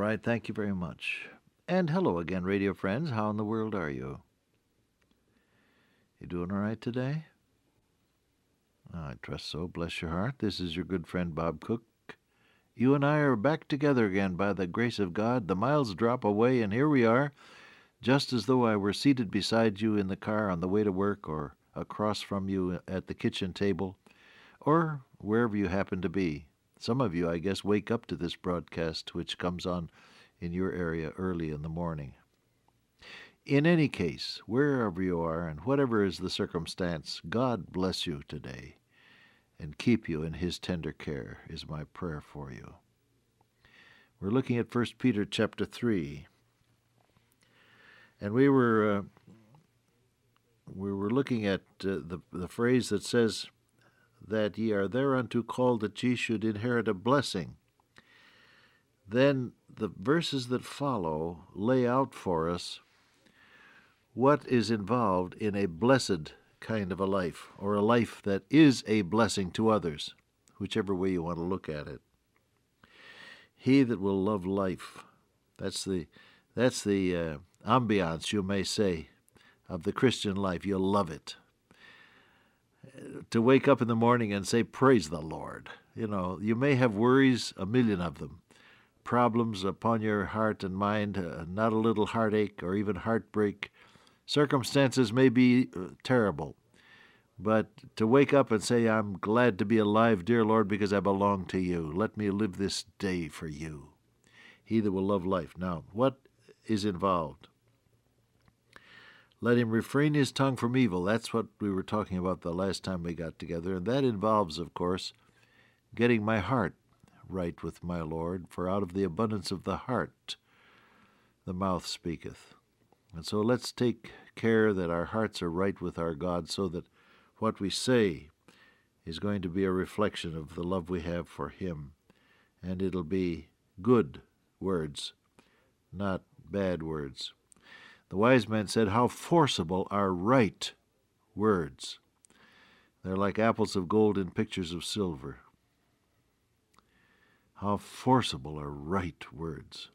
right, thank you very much. And hello again, radio friends. How in the world are you? You doing all right today? I trust so. Bless your heart. This is your good friend Bob Cook. You and I are back together again by the grace of God. The miles drop away, and here we are, just as though I were seated beside you in the car on the way to work or across from you at the kitchen table or wherever you happen to be. Some of you, I guess, wake up to this broadcast, which comes on in your area early in the morning. In any case, wherever you are and whatever is the circumstance, God bless you today and keep you in His tender care is my prayer for you. We're looking at 1 Peter chapter 3, and we were looking at the phrase that says that ye are thereunto called that ye should inherit a blessing. Then the verses that follow lay out for us what is involved in a blessed kind of a life, or a life that is a blessing to others, whichever way you want to look at it. He that will love life, that's the ambiance, you may say, of the Christian life. You'll love it. To wake up in the morning and say, praise the Lord. You know, you may have worries, a million of them, problems upon your heart and mind, not a little heartache or even heartbreak. Circumstances may be terrible, but to wake up and say, I'm glad to be alive, dear Lord, because I belong to you. Let me live this day for you. He that will love life. Now, what is involved? Let him refrain his tongue from evil. That's what we were talking about the last time we got together, and that involves, of course, getting my heart right with my Lord, for out of the abundance of the heart the mouth speaketh. And so let's take care that our hearts are right with our God, so that what we say is going to be a reflection of the love we have for Him. And it'll be good words, not bad words. The wise man said, how forcible are right words. They're like apples of gold in pictures of silver. How forcible are right words.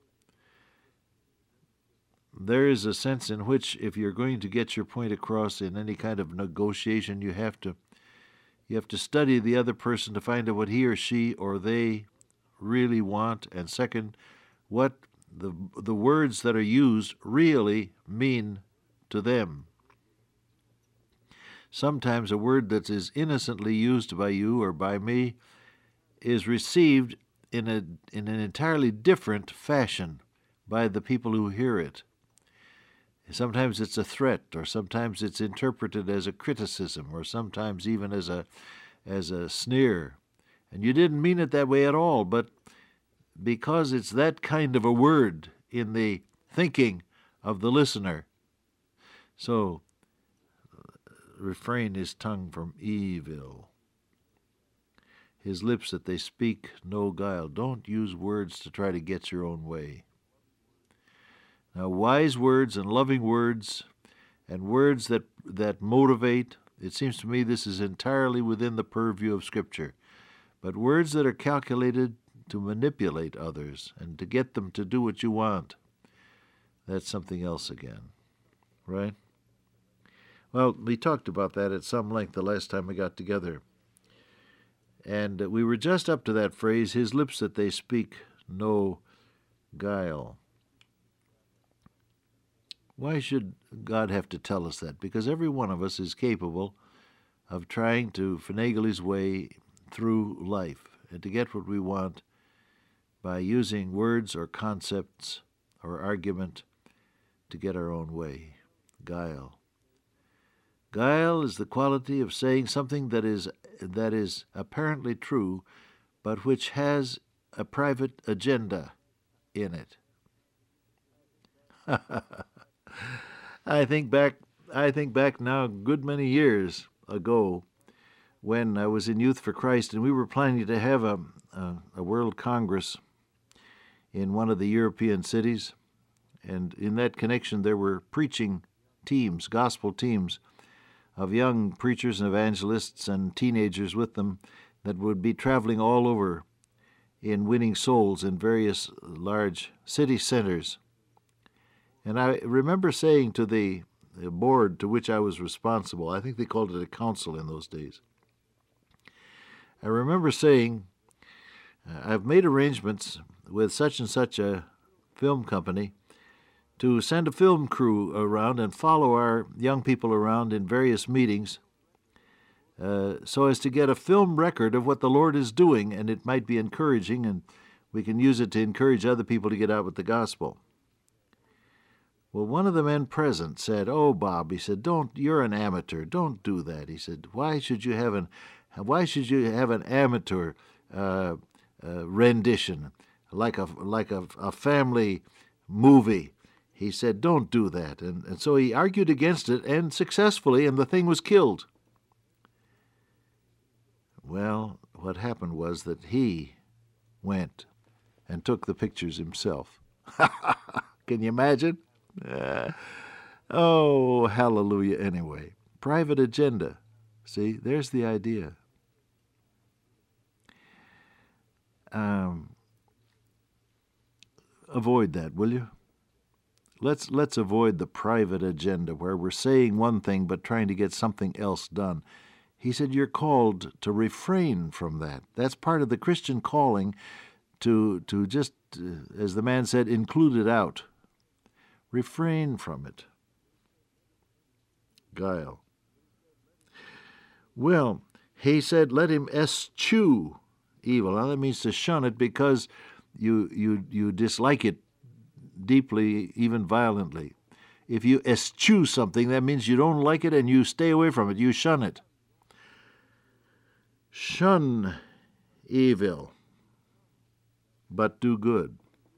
There is a sense in which if you're going to get your point across in any kind of negotiation, you have to study the other person to find out what he or she or they really want, and second, what the words that are used really mean to them. Sometimes a word that is innocently used by you or by me is received in an entirely different fashion by the people who hear it. Sometimes it's a threat, or sometimes it's interpreted as a criticism, or sometimes even as a sneer. And you didn't mean it that way at all, but because it's that kind of a word in the thinking of the listener. So, refrain his tongue from evil. His lips that they speak no guile. Don't use words to try to get your own way. Now, wise words and loving words and words that motivate, it seems to me this is entirely within the purview of Scripture. But words that are calculated to manipulate others and to get them to do what you want, that's something else again, right? Well, we talked about that at some length the last time we got together. And we were just up to that phrase, his lips that they speak no guile. Why should God have to tell us that? Because every one of us is capable of trying to finagle his way through life and to get what we want by using words or concepts or argument to get our own way. Guile. Guile is the quality of saying something that is apparently true, but which has a private agenda in it. I think back now a good many years ago when I was in Youth for Christ, and we were planning to have a World Congress in one of the European cities. And in that connection, there were preaching teams, gospel teams, of young preachers and evangelists and teenagers with them that would be traveling all over in winning souls in various large city centers. And I remember saying to the board to which I was responsible, I think they called it a council in those days, I remember saying, I've made arrangements with such and such a film company to send a film crew around and follow our young people around in various meetings so as to get a film record of what the Lord is doing, and it might be encouraging, and we can use it to encourage other people to get out with the gospel. Well, one of the men present said, "Oh, Bob," he said, "you're an amateur. Don't do that." He said, Why should you have an amateur rendition like a family movie?" He said, "Don't do that." And so he argued against it, and successfully, and the thing was killed. Well, what happened was that he went and took the pictures himself. Can you imagine? Oh, hallelujah. Anyway, private agenda. See, there's the idea. Avoid that, will you? Let's avoid the private agenda where we're saying one thing but trying to get something else done. He said you're called to refrain from that. That's part of the Christian calling to just, as the man said, include it out. Refrain from it. Guile. Well, he said, let him eschew evil. Now that means to shun it because you dislike it deeply, even violently. If you eschew something, that means you don't like it and you stay away from it. You shun it. Shun evil, but do good.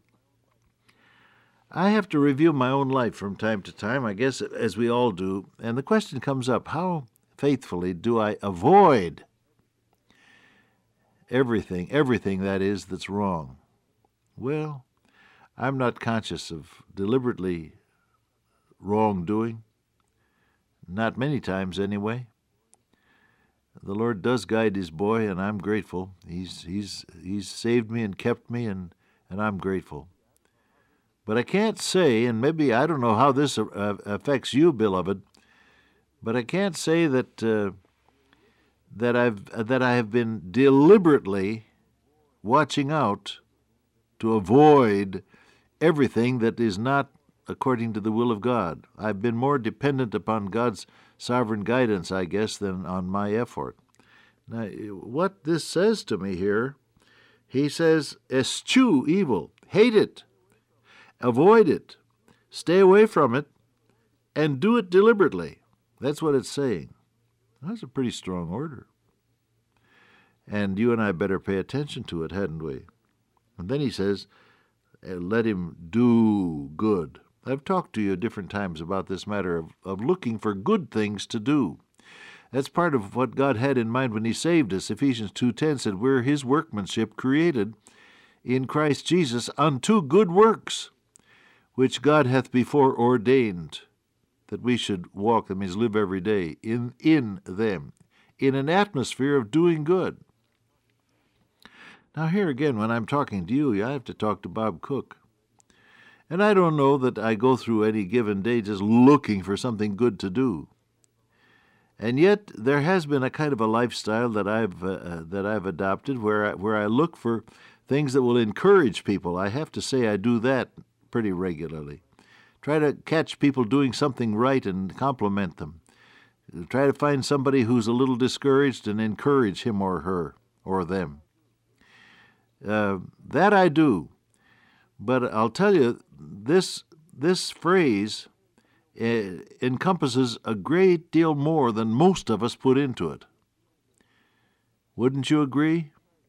I have to review my own life from time to time, I guess, as we all do, and the question comes up, how faithfully do I avoid everything that is, that's wrong? Well, I'm not conscious of deliberately wrongdoing, not many times anyway. The Lord does guide His boy, and I'm grateful. He's saved me and kept me, and I'm grateful. But I can't say, and maybe I don't know how this affects you, beloved, but I can't say that I have been deliberately watching out to avoid everything that is not according to the will of God. I've been more dependent upon God's sovereign guidance, I guess, than on my effort. Now, what this says to me here, he says, eschew evil, hate it, avoid it, stay away from it, and do it deliberately. That's what it's saying. That's a pretty strong order. And you and I better pay attention to it, hadn't we? And then he says, let him do good. I've talked to you at different times about this matter of looking for good things to do. That's part of what God had in mind when He saved us. Ephesians 2:10 said, we're His workmanship created in Christ Jesus unto good works, which God hath before ordained that we should walk, that means live every day, in them, in an atmosphere of doing good. Now here again, when I'm talking to you, I have to talk to Bob Cook. And I don't know that I go through any given day just looking for something good to do. And yet there has been a kind of a lifestyle that I've adopted where I look for things that will encourage people. I have to say I do that pretty regularly. Try to catch people doing something right and compliment them. Try to find somebody who's a little discouraged and encourage him or her or them. That I do. But I'll tell you, this phrase encompasses a great deal more than most of us put into it. Wouldn't you agree?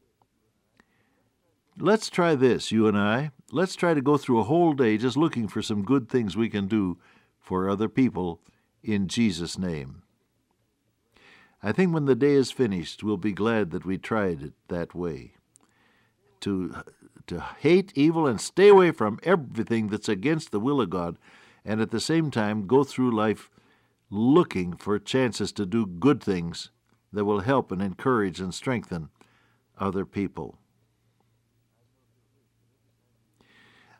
Let's try this, you and I. Let's try to go through a whole day just looking for some good things we can do for other people in Jesus' name. I think when the day is finished, we'll be glad that we tried it that way. To hate evil and stay away from everything that's against the will of God, and at the same time go through life looking for chances to do good things that will help and encourage and strengthen other people.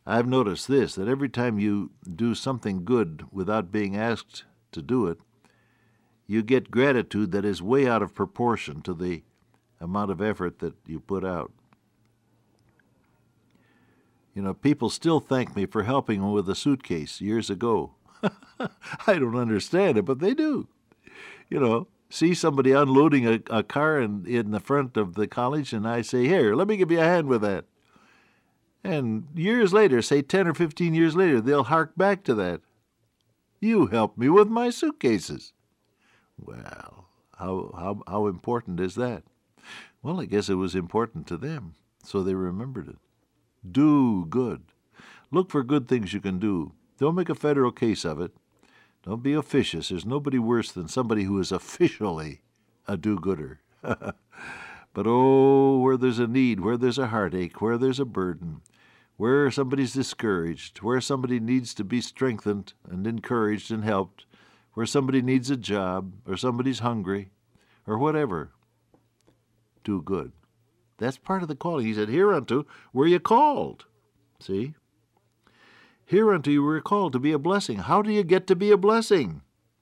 I've noticed this, that every time you do something good without being asked to do it, you get gratitude that is way out of proportion to the amount of effort that you put out. You know, people still thank me for helping them with a suitcase years ago. I don't understand it, but they do. You know, see somebody unloading a car in the front of the college, and I say, here, let me give you a hand with that. And years later, say 10 or 15 years later, they'll hark back to that. You helped me with my suitcases. Well, how important is that? Well, I guess it was important to them, so they remembered it. Do good. Look for good things you can do. Don't make a federal case of it. Don't be officious. There's nobody worse than somebody who is officially a do-gooder. But oh, where there's a need, where there's a heartache, where there's a burden, where somebody's discouraged, where somebody needs to be strengthened and encouraged and helped, where somebody needs a job, or somebody's hungry, or whatever, do good. That's part of the calling. He said, hereunto were you called. See? Hereunto you were called to be a blessing. How do you get to be a blessing?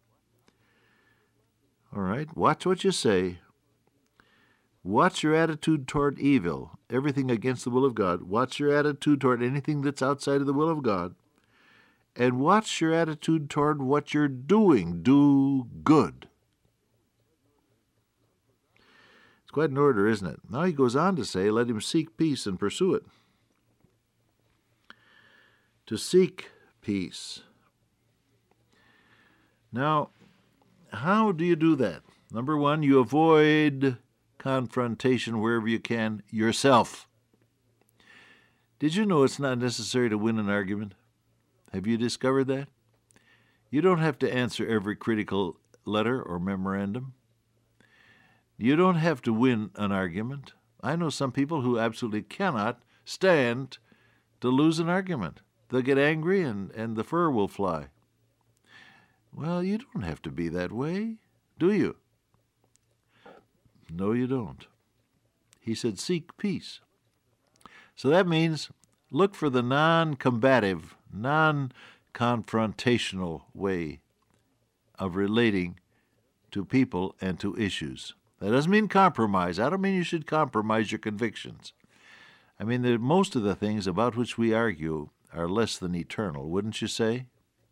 All right, watch what you say. Watch your attitude toward evil, everything against the will of God. Watch your attitude toward anything that's outside of the will of God. And watch your attitude toward what you're doing. Do good. It's quite an order, isn't it? Now he goes on to say, let him seek peace and pursue it. To seek peace. Now, how do you do that? Number one, you avoid confrontation wherever you can yourself. Did you know it's not necessary to win an argument? Have you discovered that? You don't have to answer every critical letter or memorandum. You don't have to win an argument. I know some people who absolutely cannot stand to lose an argument. They'll get angry and the fur will fly. Well, you don't have to be that way, do you? No, you don't. He said, seek peace. So that means look for the non-combative, non-confrontational way of relating to people and to issues. That doesn't mean compromise. I don't mean you should compromise your convictions. I mean that most of the things about which we argue are less than eternal, wouldn't you say?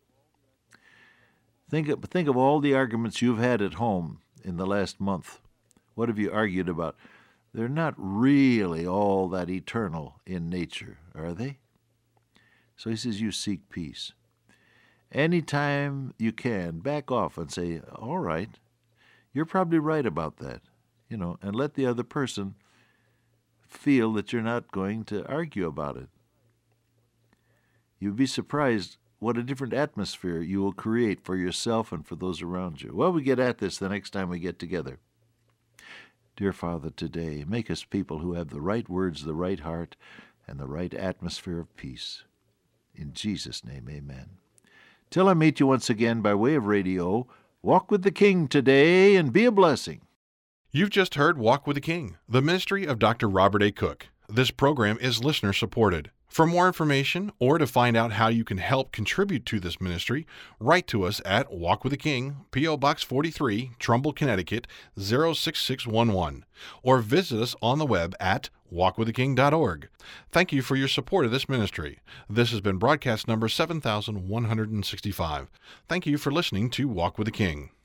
Think of all the arguments you've had at home in the last month. What have you argued about? They're not really all that eternal in nature, are they? So he says you seek peace. Anytime you can, back off and say, all right, you're probably right about that, and let the other person feel that you're not going to argue about it. You'd be surprised what a different atmosphere you will create for yourself and for those around you. Well, we get at this the next time we get together. Dear Father, today, make us people who have the right words, the right heart, and the right atmosphere of peace. In Jesus' name, amen. Till I meet you once again by way of radio, walk with the King today and be a blessing. You've just heard Walk with the King, the ministry of Dr. Robert A. Cook. This program is listener-supported. For more information or to find out how you can help contribute to this ministry, write to us at Walk with the King, P.O. Box 43, Trumbull, Connecticut, 06611, or visit us on the web at walkwiththeking.org. Thank you for your support of this ministry. This has been broadcast number 7165. Thank you for listening to Walk with the King.